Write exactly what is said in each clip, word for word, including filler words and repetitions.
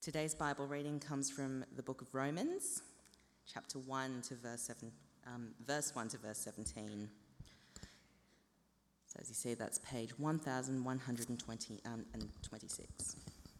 Today's Bible reading comes from the book of Romans, chapter one to verse seven, um, verse one to verse seventeen. So as you see, that's page one thousand one hundred twenty um, and twenty-six.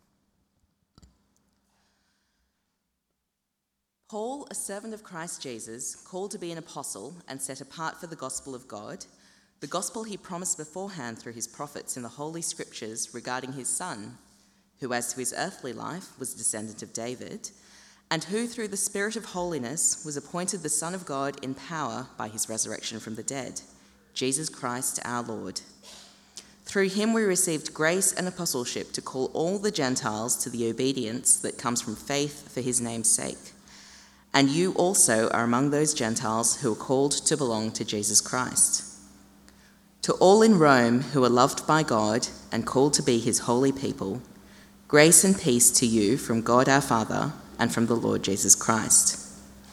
Paul, a servant of Christ Jesus, called to be an apostle and set apart for the gospel of God, the gospel he promised beforehand through his prophets in the Holy Scriptures regarding his Son, who as to his earthly life was a descendant of David, and who through the Spirit of holiness was appointed the Son of God in power by his resurrection from the dead, Jesus Christ our Lord. Through him we received grace and apostleship to call all the Gentiles to the obedience that comes from faith for his name's sake. And you also are among those Gentiles who are called to belong to Jesus Christ. To all in Rome who are loved by God and called to be his holy people, grace and peace to you from God our Father and from the Lord Jesus Christ.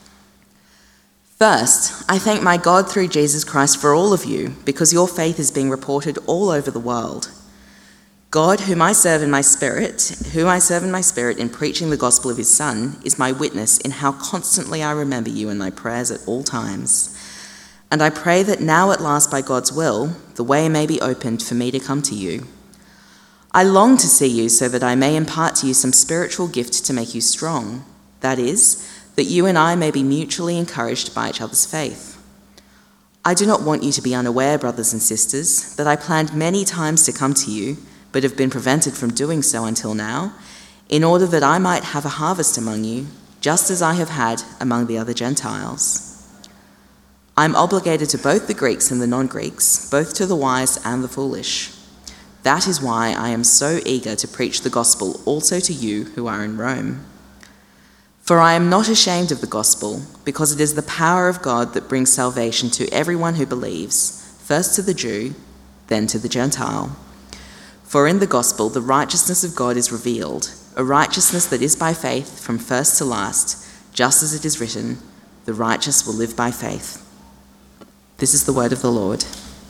First, I thank my God through Jesus Christ for all of you, because your faith is being reported all over the world. God, whom I serve in my spirit, who I serve in my spirit in preaching the gospel of his Son, is my witness in how constantly I remember you in my prayers at all times. And I pray that now at last by God's will, the way may be opened for me to come to you. I long to see you so that I may impart to you some spiritual gift to make you strong. That is, that you and I may be mutually encouraged by each other's faith. I do not want you to be unaware, brothers and sisters, that I planned many times to come to you, but have been prevented from doing so until now, in order that I might have a harvest among you, just as I have had among the other Gentiles. I am obligated to both the Greeks and the non-Greeks, both to the wise and the foolish. That is why I am so eager to preach the gospel also to you who are in Rome. For I am not ashamed of the gospel, because it is the power of God that brings salvation to everyone who believes, first to the Jew, then to the Gentile. For in the gospel the righteousness of God is revealed, a righteousness that is by faith from first to last, just as it is written, the righteous will live by faith. This is the word of the Lord.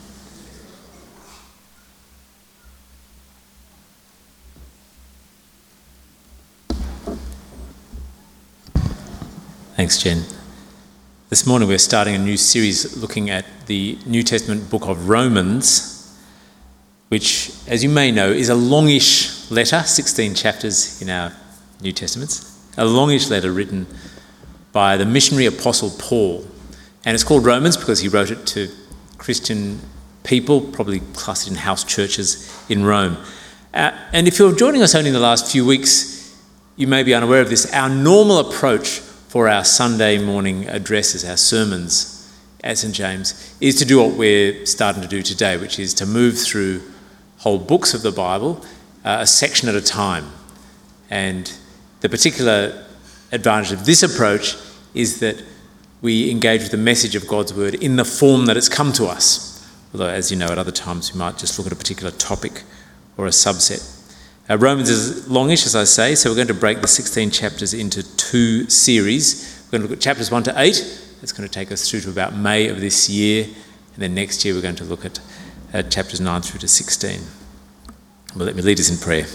Thanks, Jen. This morning we're starting a new series looking at the New Testament book of Romans, which, as you may know, is a longish letter, sixteen chapters in our New Testaments, a longish letter written by the missionary apostle Paul. And it's called Romans because he wrote it to Christian people, probably clustered in house churches in Rome. Uh, and if you're joining us only in the last few weeks, you may be unaware of this. Our normal approach for our Sunday morning addresses, our sermons at St James, is to do what we're starting to do today, which is to move through whole books of the Bible, uh, a section at a time. And the particular advantage of this approach is that we engage with the message of God's word in the form that it's come to us. Although, as you know, at other times we might just look at a particular topic or a subset. Uh, Romans is longish, as I say, so we're going to break the sixteen chapters into two series. We're going to look at chapters one to eight. That's going to take us through to about May of this year. And then next year we're going to look at uh, chapters nine through to sixteen. Well, let me lead us in prayer.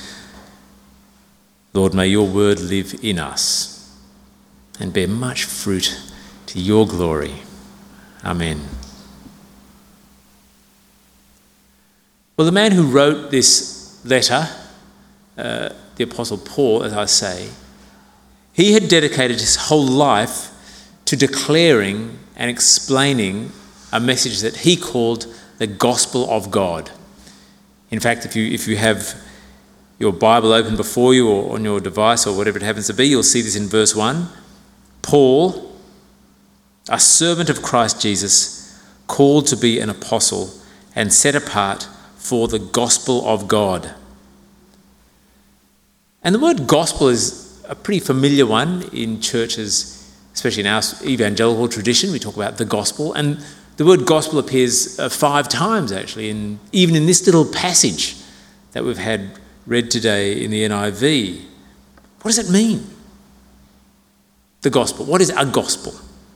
Lord, may your word live in us and bear much fruit to your glory. Amen. Well, the man who wrote this letter, Uh, the Apostle Paul, as I say, he had dedicated his whole life to declaring and explaining a message that he called the gospel of God. In fact, if you if you have your Bible open before you or on your device or whatever it happens to be, you'll see this in verse one. Paul, a servant of Christ Jesus, called to be an apostle and set apart for the gospel of God. And the word gospel is a pretty familiar one in churches, especially in our evangelical tradition. We talk about the gospel. And the word gospel appears uh, five times, actually, in, even in this little passage that we've had read today in the N I V. What does it mean? The gospel. What is a gospel?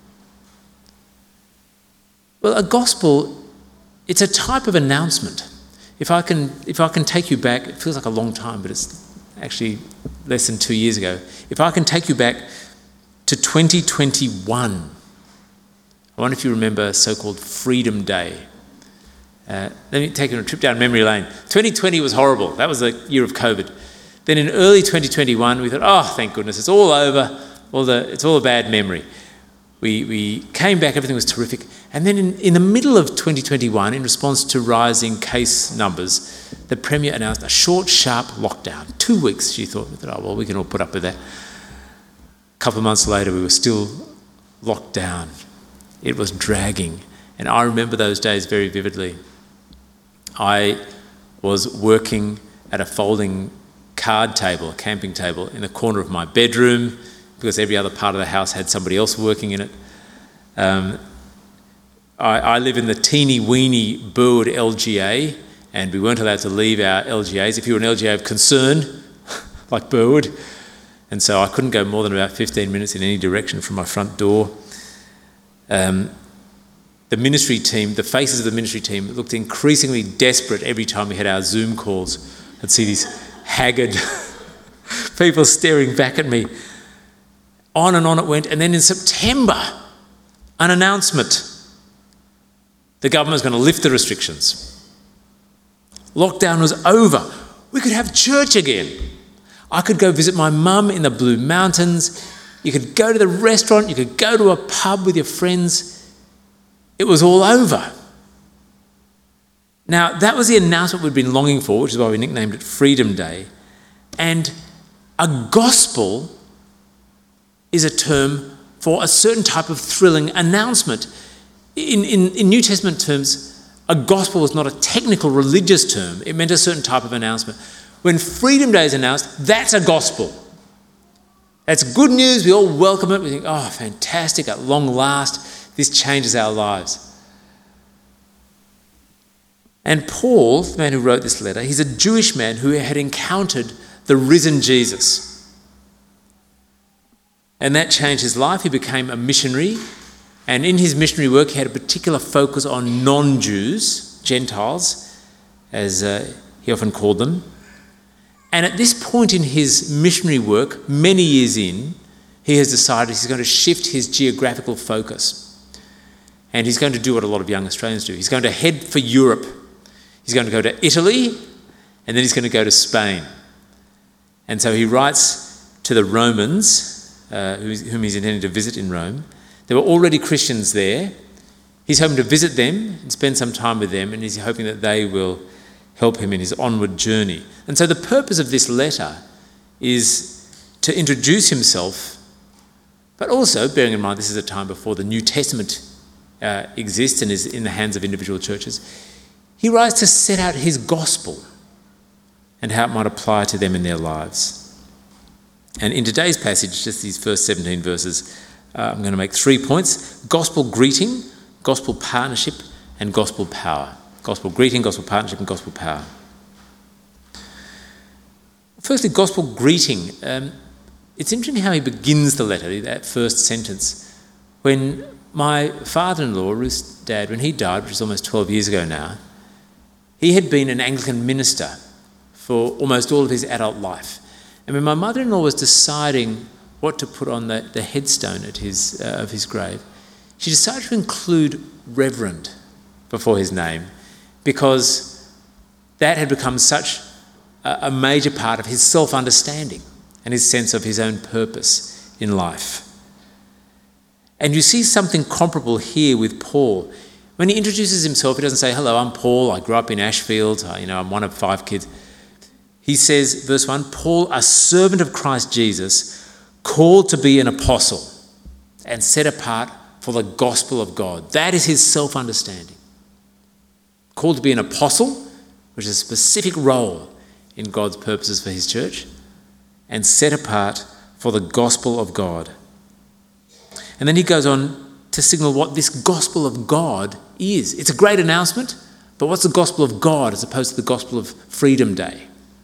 Well, a gospel, it's a type of announcement. If I can, if I can take you back, it feels like a long time, but it's actually less than two years ago. If I can take you back to twenty twenty-one, I wonder if you remember so-called Freedom Day. Uh, let me take you on a trip down memory lane. twenty twenty was horrible. That was the year of COVID. Then in early twenty twenty-one, we thought, oh, thank goodness, it's all over. All the, it's all a bad memory. We, we came back, everything was terrific. And then in, in the middle of twenty twenty-one, in response to rising case numbers, the Premier announced a short, sharp lockdown. Two weeks, she thought, oh, well, we can all put up with that. A couple of months later, we were still locked down. It was dragging. And I remember those days very vividly. I was working at a folding card table, a camping table, in the corner of my bedroom, because every other part of the house had somebody else working in it. Um, I, I live in the teeny weeny Burwood L G A, and we weren't allowed to leave our L G As. If you were an L G A of concern, like Burwood, and so I couldn't go more than about fifteen minutes in any direction from my front door. Um, the ministry team, the faces of the ministry team looked increasingly desperate every time we had our Zoom calls. I'd see these haggard people staring back at me. On and on it went. And then in September, an announcement. The government was going to lift the restrictions. Lockdown was over. We could have church again. I could go visit my mum in the Blue Mountains. You could go to the restaurant. You could go to a pub with your friends. It was all over. Now, that was the announcement we'd been longing for, which is why we nicknamed it Freedom Day. And a gospel is a term for a certain type of thrilling announcement. In, in, in New Testament terms, a gospel was not a technical religious term. It meant a certain type of announcement. When Freedom Day is announced, that's a gospel. That's good news. We all welcome it. We think, oh, fantastic, at long last, this changes our lives. And Paul, the man who wrote this letter, he's a Jewish man who had encountered the risen Jesus. And that changed his life. He became a missionary. And in his missionary work, he had a particular focus on non-Jews, Gentiles, as uh, he often called them. And at this point in his missionary work, many years in, he has decided he's going to shift his geographical focus. And he's going to do what a lot of young Australians do. He's going to head for Europe. He's going to go to Italy, and then he's going to go to Spain. And so he writes to the Romans, uh, whom he's intending to visit in Rome. There were already Christians there. He's hoping to visit them and spend some time with them, and he's hoping that they will help him in his onward journey. And so the purpose of this letter is to introduce himself, but also, bearing in mind this is a time before the New Testament uh, exists and is in the hands of individual churches, he writes to set out his gospel and how it might apply to them in their lives. And in today's passage, just these first seventeen verses, uh, I'm going to make three points: gospel greeting, gospel partnership, and gospel power. Gospel greeting, gospel partnership, and gospel power. Firstly, gospel greeting. Um, it's interesting how he begins the letter, that first sentence. When my father-in-law, Ruth's dad, when he died, which is almost twelve years ago now, he had been an Anglican minister for almost all of his adult life. And when my mother-in-law was deciding what to put on the, the headstone at his, uh, of his grave, she decided to include Reverend before his name, because that had become such a, a major part of his self-understanding and his sense of his own purpose in life. And you see something comparable here with Paul. When he introduces himself, he doesn't say, hello, I'm Paul, I grew up in Ashfield, I, you know, I'm one of five kids. He says, verse one, Paul, a servant of Christ Jesus, called to be an apostle and set apart for the gospel of God. That is his self-understanding. Called to be an apostle, which is a specific role in God's purposes for his church, and set apart for the gospel of God. And then he goes on to signal what this gospel of God is. It's a great announcement, but what's the gospel of God as opposed to the gospel of Freedom Day?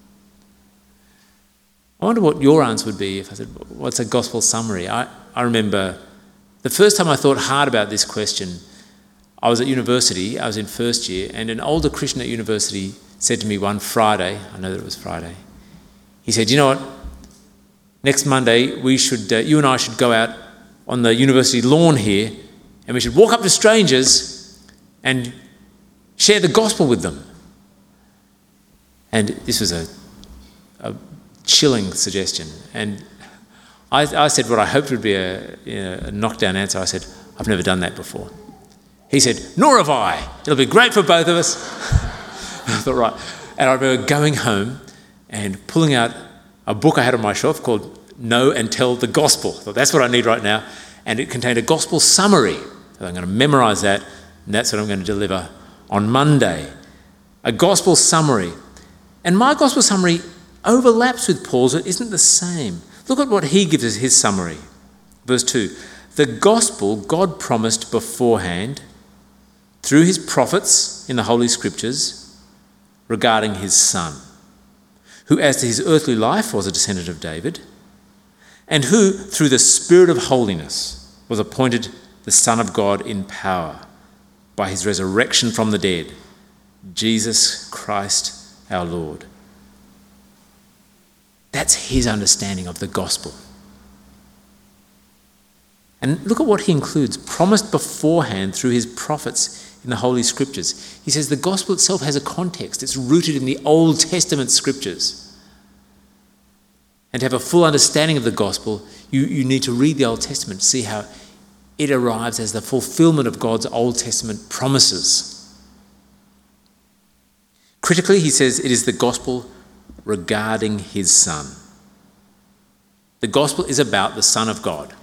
I wonder what your answer would be if I said, what's a gospel summary? I, I remember the first time I thought hard about this question, I was at university, I was in first year, and an older Christian at university said to me one Friday, I know that it was Friday, he said, you know what, next Monday we should, uh, you and I should go out on the university lawn here and we should walk up to strangers and share the gospel with them. And this was a, a chilling suggestion. And I, I said what I hoped would be a, you know, a knockdown answer. I said, I've never done that before. He said, nor have I. It'll be great for both of us. I thought, right. And I remember going home and pulling out a book I had on my shelf called Know and Tell the Gospel. I thought, that's what I need right now. And it contained a gospel summary. So I'm going to memorise that, and that's what I'm going to deliver on Monday. A gospel summary. And my gospel summary overlaps with Paul's, it isn't the same. Look at what he gives as his summary. Verse two. The gospel God promised beforehand through his prophets in the Holy Scriptures regarding his Son, who as to his earthly life was a descendant of David, and who through the Spirit of holiness was appointed the Son of God in power by his resurrection from the dead, Jesus Christ our Lord. That's his understanding of the gospel. And look at what he includes, promised beforehand through his prophets in the Holy Scriptures. He says the gospel itself has a context. It's rooted in the Old Testament Scriptures. And to have a full understanding of the gospel, you, you need to read the Old Testament to see how it arrives as the fulfillment of God's Old Testament promises. Critically, he says it is the gospel regarding his Son. The gospel is about the Son of God.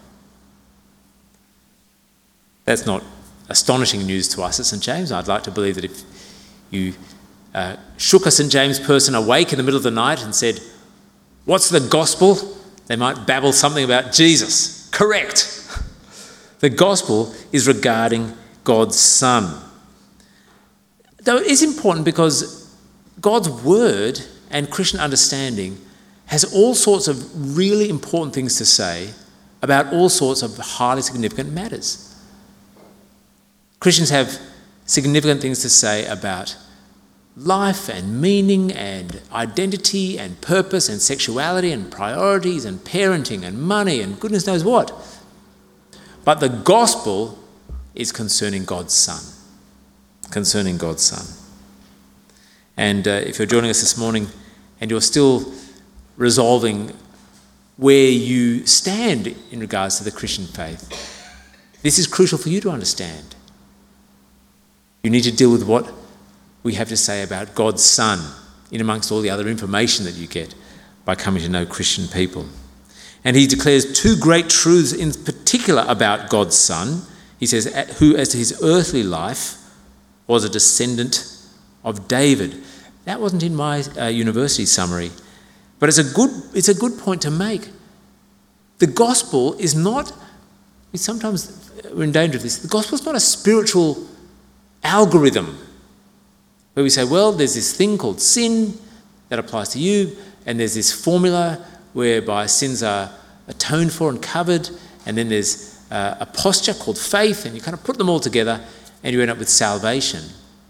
That's not astonishing news to us at St James. I'd like to believe that if you uh, shook a St James person awake in the middle of the night and said, what's the gospel? They might babble something about Jesus. Correct. The gospel is regarding God's Son. Though it is important because God's word and Christian understanding has all sorts of really important things to say about all sorts of highly significant matters. Christians have significant things to say about life and meaning and identity and purpose and sexuality and priorities and parenting and money and goodness knows what. But the gospel is concerning God's Son. Concerning God's Son. And uh, if you're joining us this morning and you're still resolving where you stand in regards to the Christian faith, this is crucial for you to understand. You need to deal with what we have to say about God's Son in amongst all the other information that you get by coming to know Christian people. And he declares two great truths in particular about God's Son. He says, who as to his earthly life was a descendant of David. That wasn't in my uh, university summary, but it's a good it's a good point to make. The gospel is not, sometimes we're in danger of this, the gospel is not a spiritual algorithm where we say, well, there's this thing called sin that applies to you, and there's this formula whereby sins are atoned for and covered, and then there's uh, a posture called faith, and you kind of put them all together and you end up with salvation.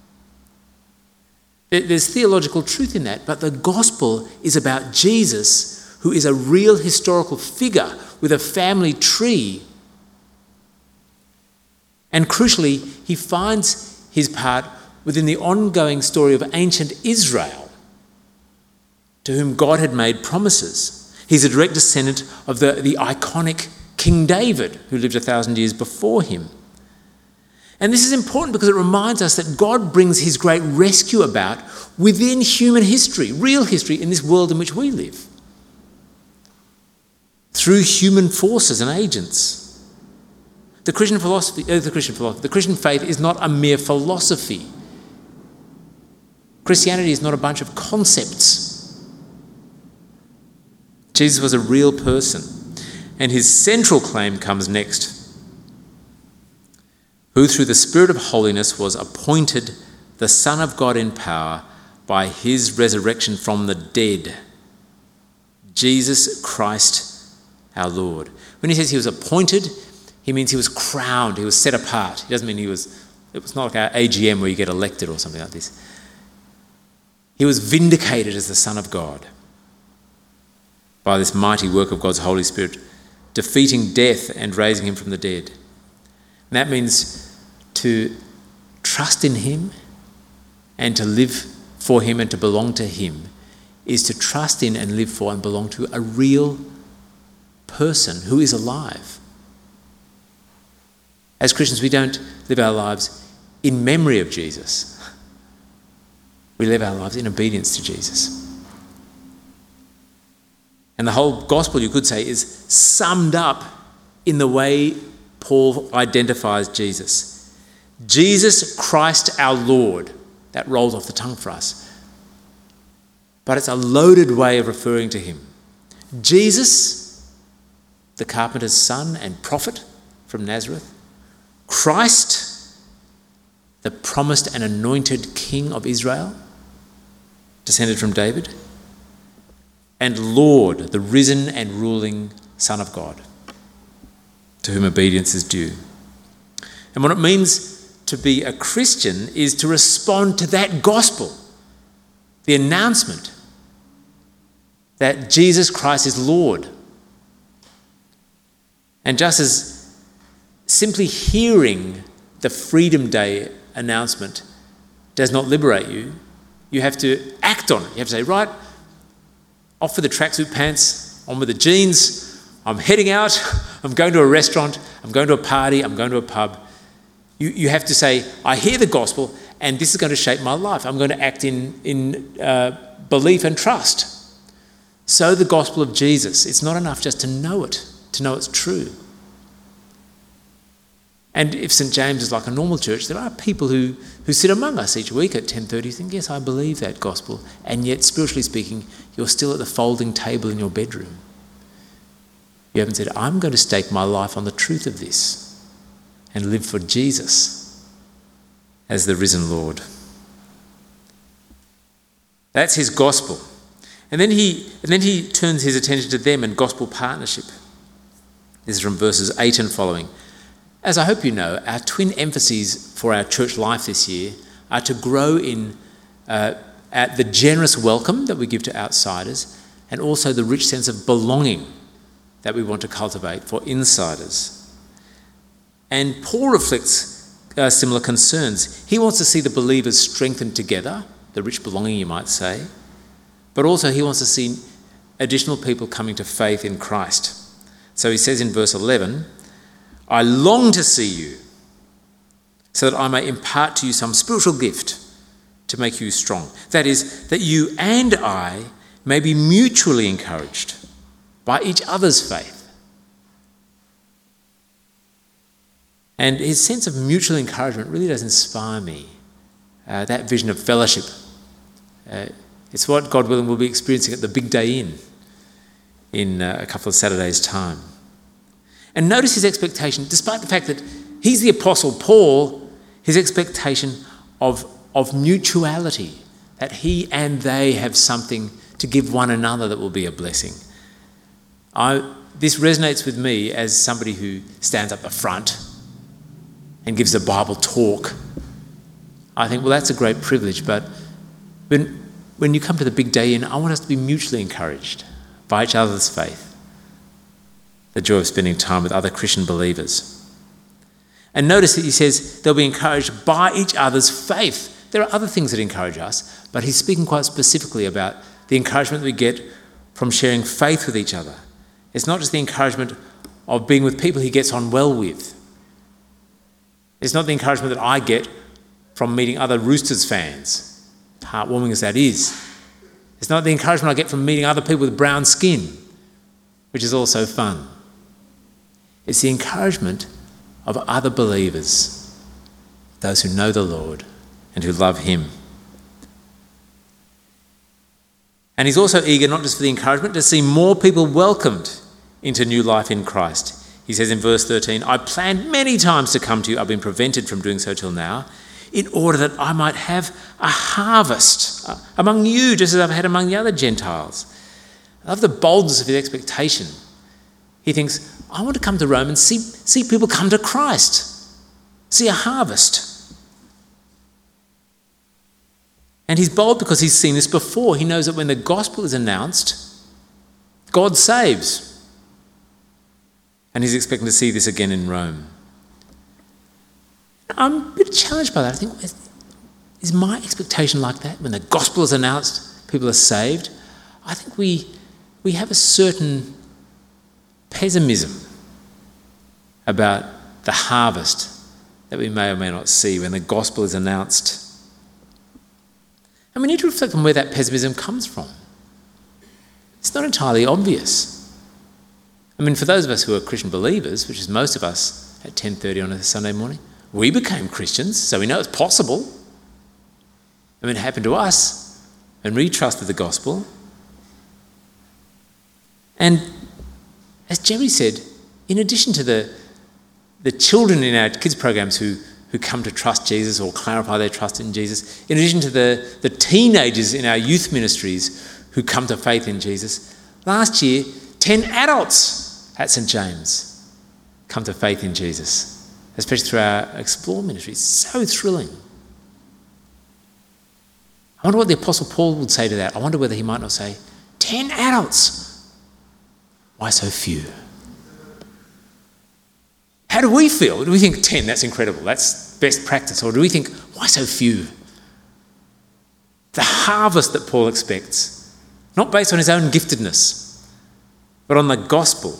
There's theological truth in that, but the gospel is about Jesus, who is a real historical figure with a family tree. And crucially, he finds his part within the ongoing story of ancient Israel, to whom God had made promises. He's a direct descendant of the, the iconic King David, who lived a thousand years before him. And this is important because it reminds us that God brings his great rescue about within human history, real history in this world in which we live, through human forces and agents. The Christian philosophy, uh, the Christian philosophy, the Christian faith is not a mere philosophy. Christianity is not a bunch of concepts. Jesus was a real person, and his central claim comes next. Who through the Spirit of holiness was appointed the Son of God in power by his resurrection from the dead, Jesus Christ our Lord. When he says he was appointed, he means he was crowned, he was set apart. He doesn't mean he was, it was not like our A G M where you get elected or something like this. He was vindicated as the Son of God. by this mighty work of God's Holy Spirit, defeating death and raising him from the dead. And that means to trust in him and to live for him and to belong to him is to trust in and live for and belong to a real person who is alive. As Christians, we don't live our lives in memory of Jesus. We live our lives in obedience to Jesus. And the whole gospel, you could say, is summed up in the way Paul identifies Jesus. Jesus Christ our Lord. That rolls off the tongue for us. But it's a loaded way of referring to him. Jesus, the carpenter's son and prophet from Nazareth. Christ, the promised and anointed King of Israel, descended from David. And Lord, the risen and ruling Son of God, to whom obedience is due. And what it means to be a Christian is to respond to that gospel, the announcement that Jesus Christ is Lord. And just as simply hearing the Freedom Day announcement does not liberate you, you have to act on it. You have to say, right, off with the tracksuit pants, on with the jeans, I'm heading out, I'm going to a restaurant, I'm going to a party, I'm going to a pub. You, you have to say, I hear the gospel and this is going to shape my life. I'm going to act in, in uh, belief and trust. So the gospel of Jesus, it's not enough just to know it, to know it's true. And if St James is like a normal church, there are people who, who sit among us each week at ten thirty think, yes, I believe that gospel. And yet, spiritually speaking, you're still at the folding table in your bedroom. You haven't said, I'm going to stake my life on the truth of this and live for Jesus as the risen Lord. That's his gospel. And then he, and then he turns his attention to them and gospel partnership. This is from verses eight and following. As I hope you know, our twin emphases for our church life this year are to grow in uh, at the generous welcome that we give to outsiders and also the rich sense of belonging that we want to cultivate for insiders. And Paul reflects uh, similar concerns. He wants to see the believers strengthened together, the rich belonging you might say, but also he wants to see additional people coming to faith in Christ. So he says in verse eleven, I long to see you so that I may impart to you some spiritual gift to make you strong. That is, that you and I may be mutually encouraged by each other's faith. And his sense of mutual encouragement really does inspire me. Uh, that vision of fellowship. Uh, it's what, God willing, we'll be experiencing at the Big Day Inn in uh, a couple of Saturdays' time. And notice his expectation, despite the fact that he's the Apostle Paul, his expectation of, of mutuality, that he and they have something to give one another that will be a blessing. I, this resonates with me as somebody who stands up the front and gives a Bible talk. I think, well, that's a great privilege, but when, when you come to the Big Day Inn, I want us to be mutually encouraged by each other's faith. The joy of spending time with other Christian believers. And notice that he says they'll be encouraged by each other's faith. There are other things that encourage us, but he's speaking quite specifically about the encouragement that we get from sharing faith with each other. It's not just the encouragement of being with people he gets on well with. It's not the encouragement that I get from meeting other Roosters fans, heartwarming as that is. It's not the encouragement I get from meeting other people with brown skin, which is also fun. It's the encouragement of other believers, those who know the Lord and who love him. And he's also eager, not just for the encouragement, to see more people welcomed into new life in Christ. He says in verse thirteen, I planned many times to come to you, I've been prevented from doing so till now, in order that I might have a harvest among you, just as I've had among the other Gentiles. I love the boldness of his expectation. He thinks, I want to come to Rome and see, see people come to Christ, see a harvest. And he's bold because he's seen this before. He knows that when the gospel is announced, God saves. And he's expecting to see this again in Rome. I'm a bit challenged by that. I think, is my expectation like that? When the gospel is announced, people are saved. I think we we have a certain pessimism about the harvest that we may or may not see when the gospel is announced. And we need to reflect on where that pessimism comes from. It's not entirely obvious. I mean, for those of us who are Christian believers, which is most of us at ten thirty on a Sunday morning, we became Christians, so we know it's possible. I mean, it happened to us, and we trusted the gospel. And as Jerry said, in addition to the, the children in our kids' programs who, who come to trust Jesus or clarify their trust in Jesus, in addition to the, the teenagers in our youth ministries who come to faith in Jesus, last year, ten adults at St James come to faith in Jesus, especially through our Explore ministry. It's so thrilling. I wonder what the Apostle Paul would say to that. I wonder whether he might not say, ten adults. Why so few? How do we feel? Do we think ten, that's incredible, that's best practice? Or do we think, why so few? The harvest that Paul expects, not based on his own giftedness, but on the gospel.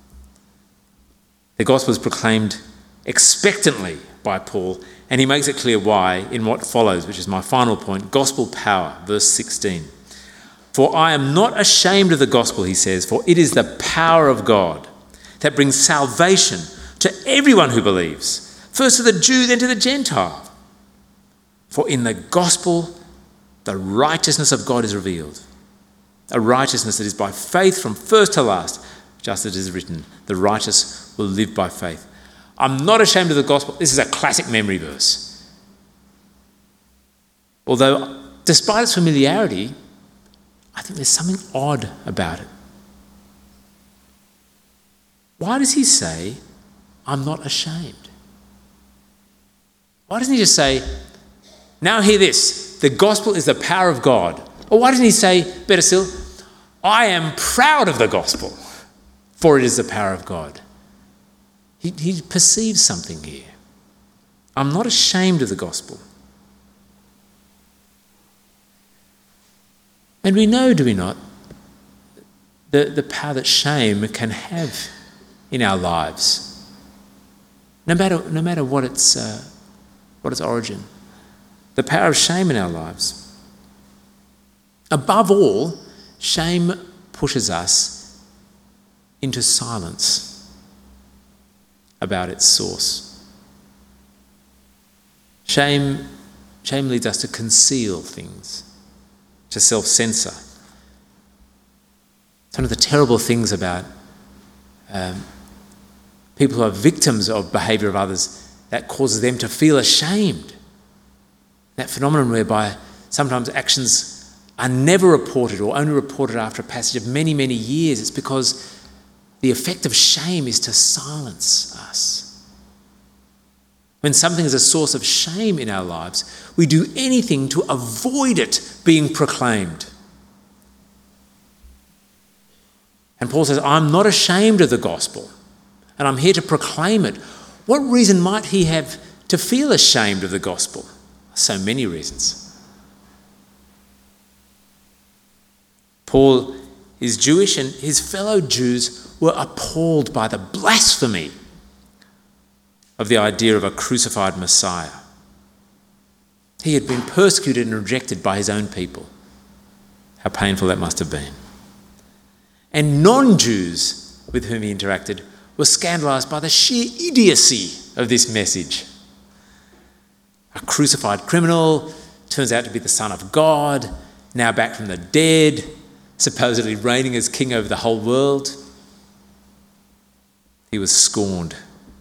The gospel is proclaimed expectantly by Paul, and he makes it clear why in what follows, which is my final point, gospel power, verse sixteen. For I am not ashamed of the gospel, he says, for it is the power of God that brings salvation to everyone who believes, first to the Jew, then to the Gentile. For in the gospel, the righteousness of God is revealed, a righteousness that is by faith from first to last, just as it is written, the righteous will live by faith. I'm not ashamed of the gospel. This is a classic memory verse. Although, despite its familiarity, I think there's something odd about it. Why does he say, I'm not ashamed? Why doesn't he just say, now hear this, the gospel is the power of God? Or why doesn't he say, better still, I am proud of the gospel, for it is the power of God? He, he perceives something here. I'm not ashamed of the gospel. And we know, do we not, the, the power that shame can have in our lives, no matter, no matter what its, uh, what its origin. The power of shame in our lives. Above all, shame pushes us into silence about its source. Shame, shame leads us to conceal things, to self-censor. It's one of the terrible things about um, people who are victims of behaviour of others, that causes them to feel ashamed. That phenomenon whereby sometimes actions are never reported or only reported after a passage of many, many years. It's because the effect of shame is to silence us. When something is a source of shame in our lives, we do anything to avoid it being proclaimed. And Paul says, I'm not ashamed of the gospel, and I'm here to proclaim it. What reason might he have to feel ashamed of the gospel? So many reasons. Paul is Jewish, and his fellow Jews were appalled by the blasphemy of the idea of a crucified Messiah. He had been persecuted and rejected by his own people. How painful that must have been. And non-Jews with whom he interacted were scandalised by the sheer idiocy of this message. A crucified criminal turns out to be the Son of God, now back from the dead, supposedly reigning as king over the whole world. He was scorned.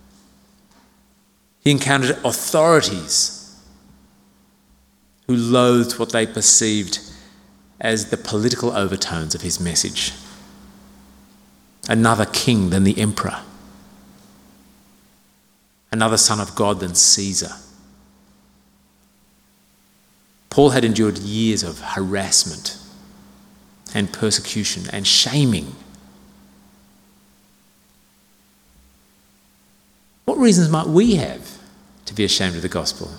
He encountered authorities who loathed what they perceived as the political overtones of his message. Another king than the emperor. Another son of God than Caesar. Paul had endured years of harassment and persecution and shaming reasons might we have to be ashamed of the gospel?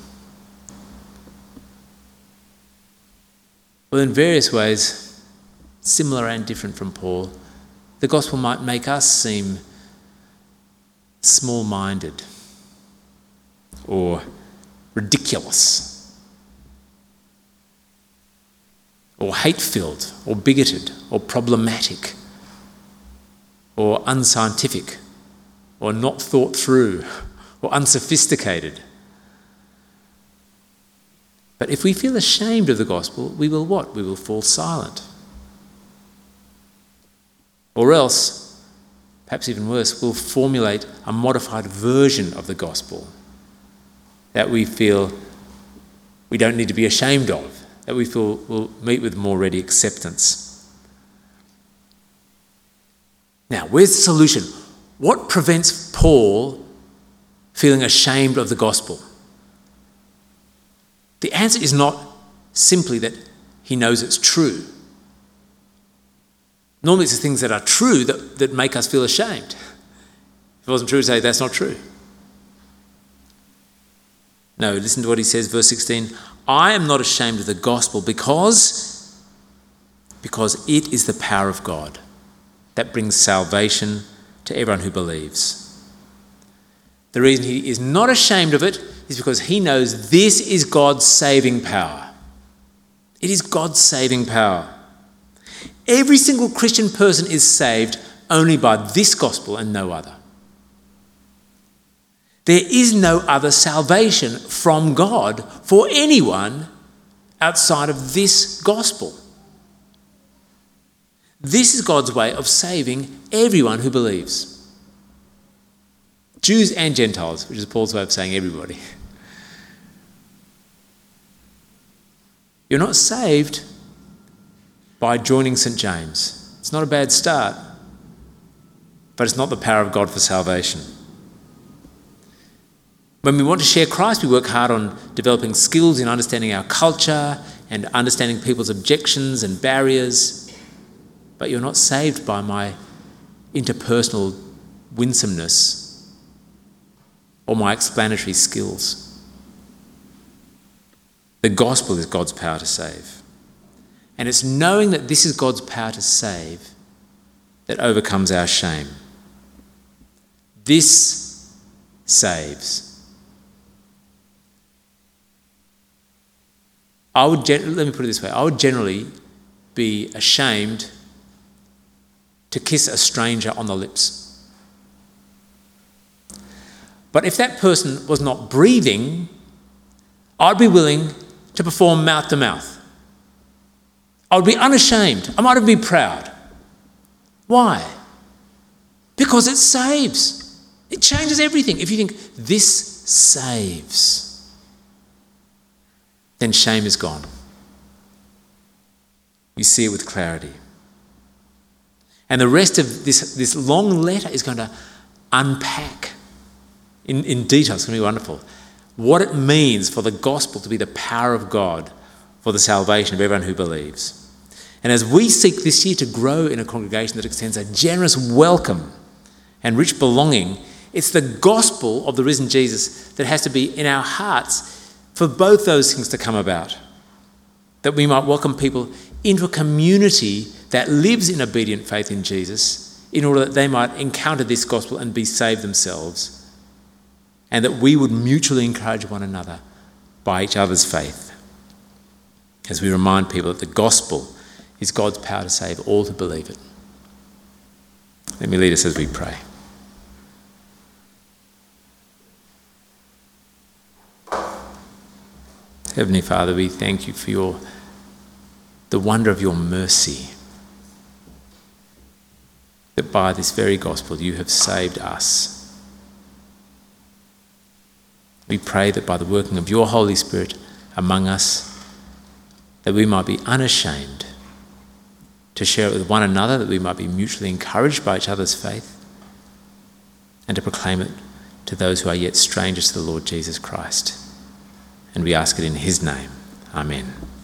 Well, in various ways, similar and different from Paul, the gospel might make us seem small-minded or ridiculous or hate-filled or bigoted or problematic or unscientific or not thought through or unsophisticated. But if we feel ashamed of the gospel, we will what? We will fall silent. Or else, perhaps even worse, we'll formulate a modified version of the gospel that we feel we don't need to be ashamed of, that we feel will meet with more ready acceptance. Now, where's the solution? What prevents Paul feeling ashamed of the gospel? The answer is not simply that he knows it's true. Normally it's the things that are true that, that make us feel ashamed. If it wasn't true, say that's not true. No, listen to what he says, verse sixteen. I am not ashamed of the gospel because, because it is the power of God that brings salvation to everyone who believes. The reason he is not ashamed of it is because he knows this is God's saving power. It is God's saving power. Every single Christian person is saved only by this gospel and no other. There is no other salvation from God for anyone outside of this gospel. This is God's way of saving everyone who believes. Jews and Gentiles, which is Paul's way of saying everybody. You're not saved by joining Saint James. It's not a bad start, but it's not the power of God for salvation. When we want to share Christ, we work hard on developing skills in understanding our culture and understanding people's objections and barriers, but you're not saved by my interpersonal winsomeness or my explanatory skills. The gospel is God's power to save. And it's knowing that this is God's power to save that overcomes our shame. This saves. I would, gen- let me put it this way, I would generally be ashamed to kiss a stranger on the lips. But if that person was not breathing, I'd be willing to perform mouth to mouth. I would be unashamed. I might even be proud. Why? Because it saves. It changes everything. If you think this saves, then shame is gone. You see it with clarity. And the rest of this, this long letter is going to unpack in, in detail. It's going to be wonderful. What it means for the gospel to be the power of God for the salvation of everyone who believes. And as we seek this year to grow in a congregation that extends a generous welcome and rich belonging, it's the gospel of the risen Jesus that has to be in our hearts for both those things to come about. That we might welcome people into a community that lives in obedient faith in Jesus in order that they might encounter this gospel and be saved themselves. And that we would mutually encourage one another by each other's faith. As we remind people that the gospel is God's power to save all who believe it. Let me lead us as we pray. Heavenly Father, we thank you for your, the wonder of your mercy. That by this very gospel you have saved us. We pray that by the working of your Holy Spirit among us, that we might be unashamed to share it with one another, that we might be mutually encouraged by each other's faith, and to proclaim it to those who are yet strangers to the Lord Jesus Christ. And we ask it in his name. Amen.